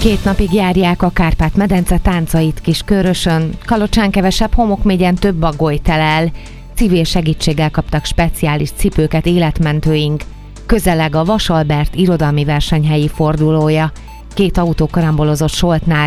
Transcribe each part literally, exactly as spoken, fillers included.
Két napig járják a Kárpát-medence táncait Kiskörösön, Kalocsán kevesebb, Homokmégyen több bagoly telel. Civil segítséggel kaptak speciális cipőket életmentőink. Közeleg a Vasalbert irodalmi versenyhelyi fordulója. Két autó karambolozott Soltnál.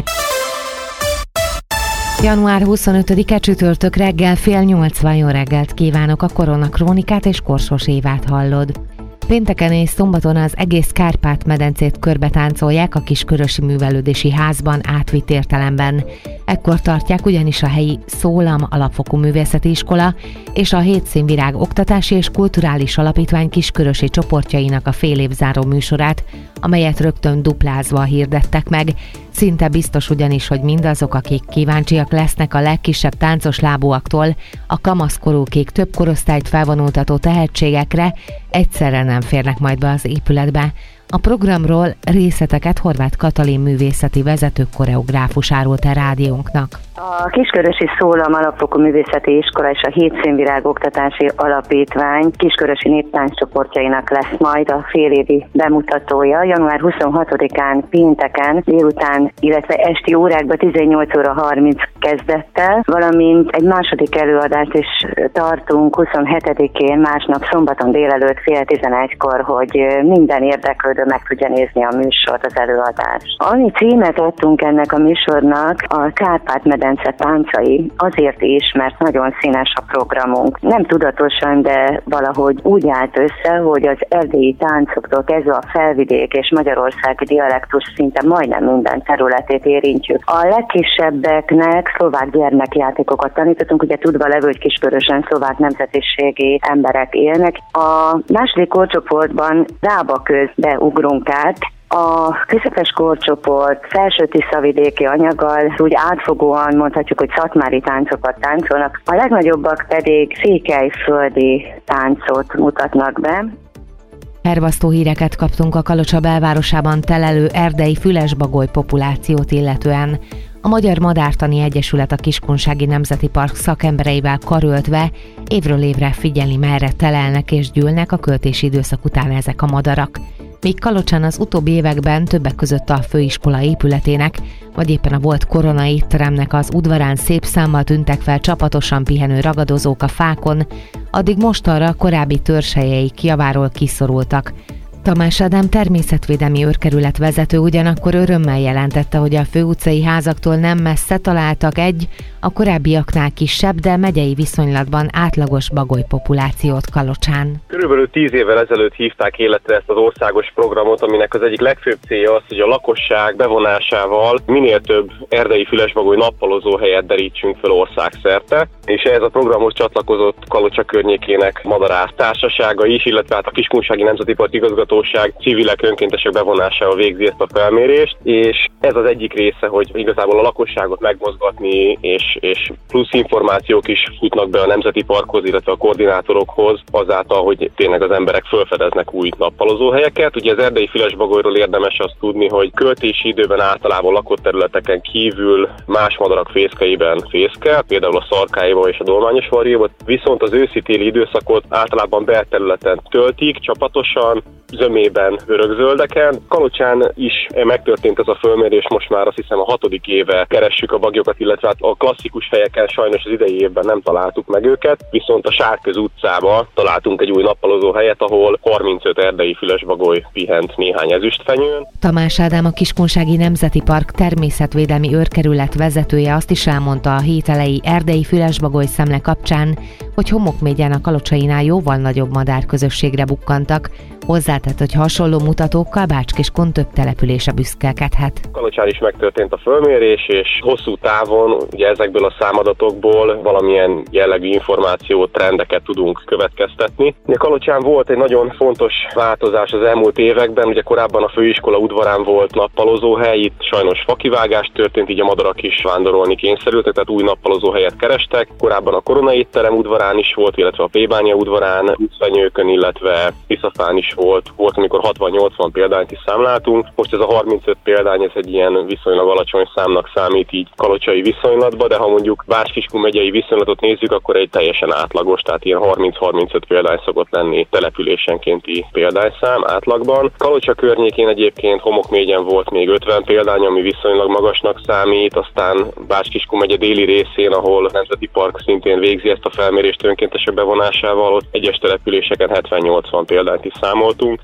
január huszonötödike csütörtök reggel fél nyolcvan. Jó reggelt kívánok, a Korona Krónikát és Korsos Évát hallod. Pénteken és szombaton az egész Kárpát-medencét körbetáncolják a Kiskörösi Művelődési Házban átvitt értelemben. Ekkor tartják ugyanis a helyi Szólam Alapfokú Művészeti Iskola és a Hétszínvirág Oktatási és Kulturális Alapítvány kiskörösi csoportjainak a fél évzáró műsorát, amelyet rögtön duplázva hirdettek meg. Szinte biztos ugyanis, hogy mindazok, akik kíváncsiak lesznek a legkisebb táncos lábúaktól a kamaszkorúkig több korosztályt felvonultató tehetségekre, egyszerre nem férnek majd be az épületbe. A programról részleteket Horváth Katalin művészeti vezető koreográfus árult el rádiónknak. A Kiskörösi Szólam Alapfokú Művészeti Iskola és a Hétszínvirág Oktatási Alapítvány kiskörösi néptánccsoportjainak lesz majd a félévi bemutatója. január huszonhatodikán pénteken délután, illetve esti órákban tizennyolc óra harminc kezdettel, valamint egy második előadást is tartunk huszonhetedikén, másnap szombaton délelőtt fél tizenegykor, hogy minden érdeklődő meg tudja nézni a műsort, az előadást. Annyi címet adtunk ennek a műsornak, a Kárpát-medence táncai, azért is, mert nagyon színes a programunk. Nem tudatosan, de valahogy úgy állt össze, hogy az erdélyi táncoktól kezdve a felvidék és magyarországi dialektus szinte majdnem minden területét érintjük. A legkisebbeknek szlovák gyermekjátékokat tanítottunk, ugye tudva levő, hogy Kiskörösön szlovák nemzetiségi emberek élnek. A második korcsoportban Dába közbe ugrunk át. A közepes korcsoport felső tiszavidéki anyaggal úgy átfogóan mondhatjuk, hogy szatmári táncokat táncolnak, a legnagyobbak pedig székelyföldi táncot mutatnak be. Hervasztó híreket kaptunk a Kalocsa belvárosában telelő erdei fülesbagoly populációt illetően. A Magyar Madártani Egyesület a Kiskunsági Nemzeti Park szakembereivel karöltve évről évre figyeli, merre telelnek és gyűlnek a költési időszak után ezek a madarak. Míg Kalocsán az utóbbi években többek között a főiskola épületének, vagy éppen a volt Korona étteremnek az udvarán szép számmal tűntek fel csapatosan pihenő ragadozók a fákon, addig mostanra korábbi törzshelyeik javáról kiszorultak. Tamás Ádám természetvédelmi őrkerület vezető ugyanakkor örömmel jelentette, hogy a főutcai házaktól nem messze találtak egy, a korábbiaknál kisebb, de megyei viszonylatban átlagos bagoly populációt Kalocsán. Körülbelül tíz évvel ezelőtt hívták életre ezt az országos programot, aminek az egyik legfőbb célja az, hogy a lakosság bevonásával minél több erdei fülesbagoly nappalozó helyet derítsünk fel országszerte, és ehhez a programhoz csatlakozott Kalocsa környékének madarász társasága is, illetve hát a Kiskunsági Nemzeti Park igazgatóság civilek, önkéntesek bevonásával végzi ezt a felmérést, és ez az egyik része, hogy igazából a lakosságot megmozgatni, és és plusz információk is jutnak be a Nemzeti Parkhoz, illetve a koordinátorokhoz, azáltal, hogy tényleg az emberek felfedeznek új nappalozóhelyeket. Ugye az erdei fülesbagolyról érdemes azt tudni, hogy költési időben általában lakott területeken kívül más madarak fészkeiben fészkel, például a szarkáiban és a dolmányos varjéban, viszont az őszi-téli időszakot általában belterületen töltik, csapatosan, zömében, örökzöldeken. Kalocsán is megtörtént ez a fölmérés, most már azt hiszem a hatodik éve keressük a baglyokat, illetve a klasszikus helyeken sajnos az idei évben nem találtuk meg őket, viszont a Sárköz utcában találtunk egy új nappalozó helyet, ahol harmincöt erdei fülesbagoly pihent néhány ezüstfenyőn. Tamás Ádám, a Kiskunsági Nemzeti Park természetvédelmi őrkerület vezetője azt is elmondta a hét elejé erdei fülesbagoly szemle kapcsán, hogy Homokmégyen a kalocsainál jóval nagyobb madárközösségre bukkantak. Hozzátett, hogy hasonló mutatókkal Bács-Kiskun több települése büszkélkedhet. Kalocsán is megtörtént a fölmérés, és hosszú távon ugye ezekből a számadatokból valamilyen jellegű információt, trendeket tudunk következtetni. Ugye Kalocsán volt egy nagyon fontos változás az elmúlt években, ugye korábban a főiskola udvarán volt nappalozóhely, itt sajnos fakivágás történt, így a madarak is vándorolni kényszerültek, tehát új nappalozóhelyet kerestek. Korábban a Korona étterem udvarán is volt, illetve a P-bánya udvarán, Fenyőkön, illetve Tiszafán is volt, volt amikor hatvan-nyolcvan példányt is számláltunk. Most ez a harmincöt példány, ez egy ilyen viszonylag alacsony számnak számít így kalocsai viszonylatban, de ha mondjuk Bács-Kiskun megyei viszonylatot nézzük, akkor egy teljesen átlagos, tehát ilyen harminc-harmincöt példány szokott lenni településenkénti példányszám átlagban. Kalocsa környékén egyébként Homokmégyen volt még ötven példány, ami viszonylag magasnak számít, aztán Bács-Kiskun megye déli részén, ahol a Nemzeti Park szintén végzi ezt a felmérést önkéntesek bevonásával, ott egyes településeken hetven-nyolcvan példányt is számoltunk.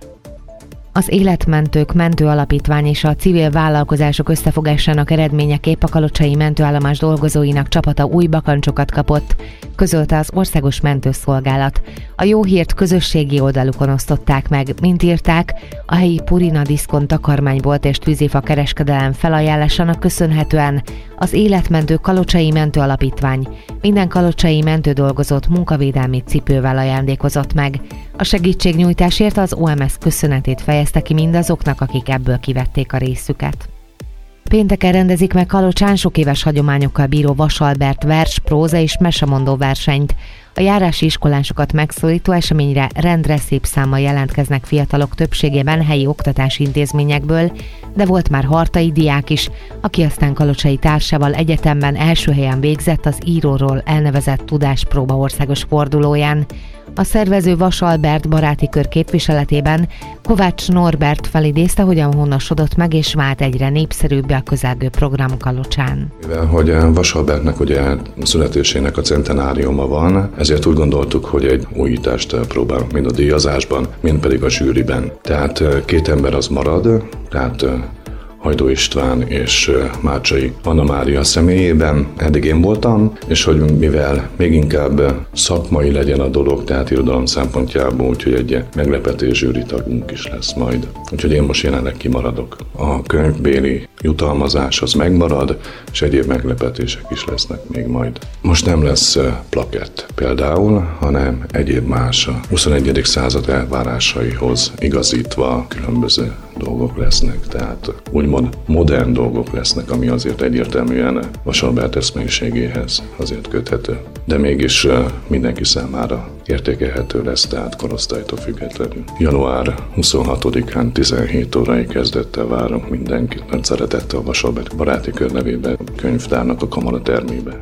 Az Életmentők Mentő Alapítvány és a civil vállalkozások összefogásának eredményeképp a kalocsai mentőállomás dolgozóinak csapata új bakancsokat kapott, közölte az Országos Mentőszolgálat. A jó hírt közösségi oldalukon osztották meg, mint írták, a helyi Purina Diszkont takarmánybolt és tűzifa kereskedelem felajánlásának köszönhetően az Életmentő Kalocsai Mentő Alapítvány minden kalocsai mentődolgozót munkavédelmi cipővel ajándékozott meg. A segítségnyújtásért az o em es köszönetét fejezte ki mindazoknak, akik ebből kivették a részüket. Pénteken rendezik meg Kalocsán sok éves hagyományokkal bíró Vasalbert vers, próza és mesemondó versenyt. A járási iskolásokat megszólító eseményre rendre szép számmal jelentkeznek fiatalok, többségében helyi oktatási intézményekből, de volt már hartai diák is, aki aztán kalocsai társával egyetemben első helyen végzett az íróról elnevezett tudáspróba országos fordulóján. A szervező Vasalbert baráti kör képviseletében Kovács Norbert felidézte, hogyan honnosodott meg és vált egyre népszerűbbé a közelgő program Kalocsán. Mivel hogy Vasalbertnek ugye születésének a centenáriuma van, ezért úgy gondoltuk, hogy egy újítást próbálunk mind a díjazásban, mind pedig a zsűriben. Tehát két ember az marad, tehát Hajdó István és Mácsai Anna Mária személyében eddig én voltam, és hogy mivel még inkább szakmai legyen a dolog, tehát irodalom szempontjából, úgyhogy egy meglepetés zsűri tagunk is lesz majd. Úgyhogy én most jelenleg kimaradok. A könyvbéli jutalmazás az megmarad, és egyéb meglepetések is lesznek még majd. Most nem lesz plakett például, hanem egyéb más a huszonegyedik század elvárásaihoz igazítva különböző dolgok lesznek, tehát úgymond modern dolgok lesznek, ami azért egyértelműen Vasalbert eszmélyiségéhez azért köthető. De mégis mindenki számára értékelhető lesz, tehát korosztálytól függetlenül. január huszonhatodikán tizenhét órai kezdettel várunk mindenkit, nagy szeretettel a Vasalbert baráti kör nevében, a könyvtárnak a kamara termébe.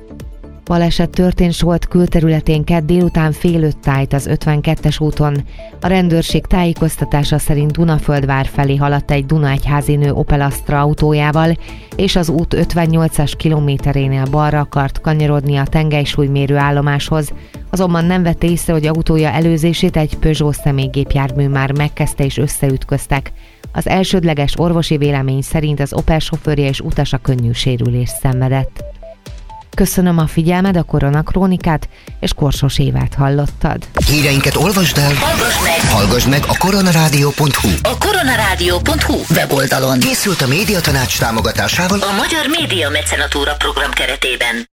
Baleset történt Solt külterületén kedd délután fél öt tájt az ötvenkettes úton. A rendőrség tájékoztatása szerint Dunaföldvár felé haladt egy Dunaegyházi nő Opel Astra autójával, és az út ötvennyolcas kilométerénél balra akart kanyarodni a tengelysúlymérő állomáshoz, azonban nem vette észre, hogy autója előzését egy Peugeot személygépjármű már megkezdte és összeütköztek. Az elsődleges orvosi vélemény szerint az Opel sofőrje és utasa könnyű sérülést szenvedett. Köszönöm a figyelmed, a Koronakrónikát, és Korsos Évát hallottad. Híreinket olvasd el, hallgass meg, hallgass meg a koronarádió pont hu. A koronarádió pont hu weboldalon. Készült a Médiatanács támogatásával a Magyar Média Mecenatúra program keretében.